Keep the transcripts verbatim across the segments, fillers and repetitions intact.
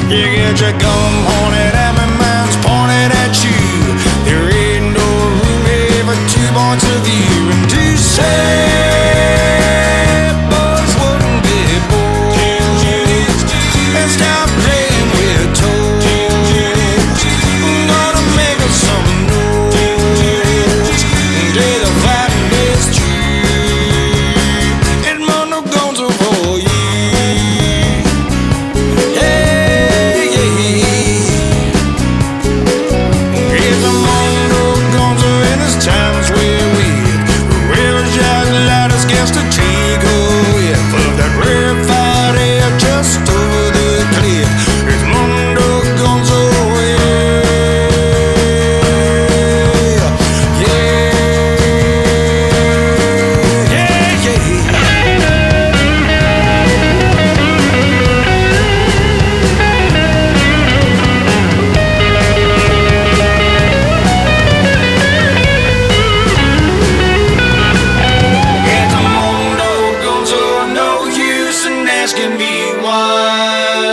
You get your gun pointed at me, mine's pointed at you. There ain't no room here for two points of view. And to say boys wouldn't be bored and stop playing with toys. Gonna make us some noise until the fighting is true. Edmundo Gonzo for you. Asking me why.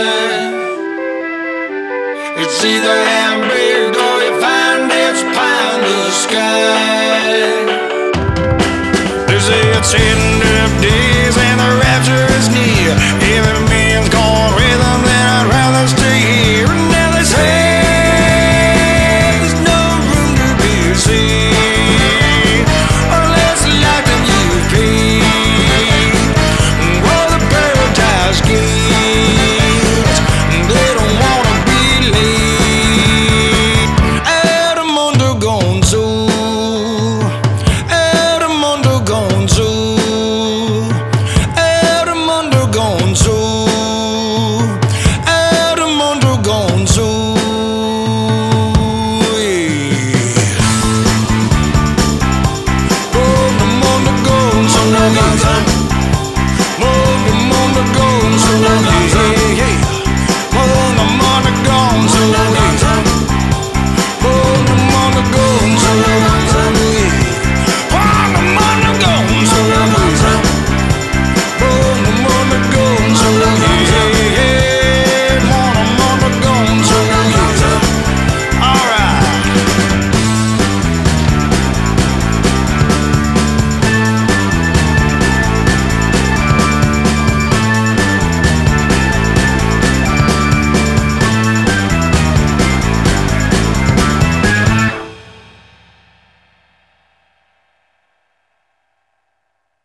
It's either handbrake or you find it's pie in the sky. They say it's ending up days and the rapture is near.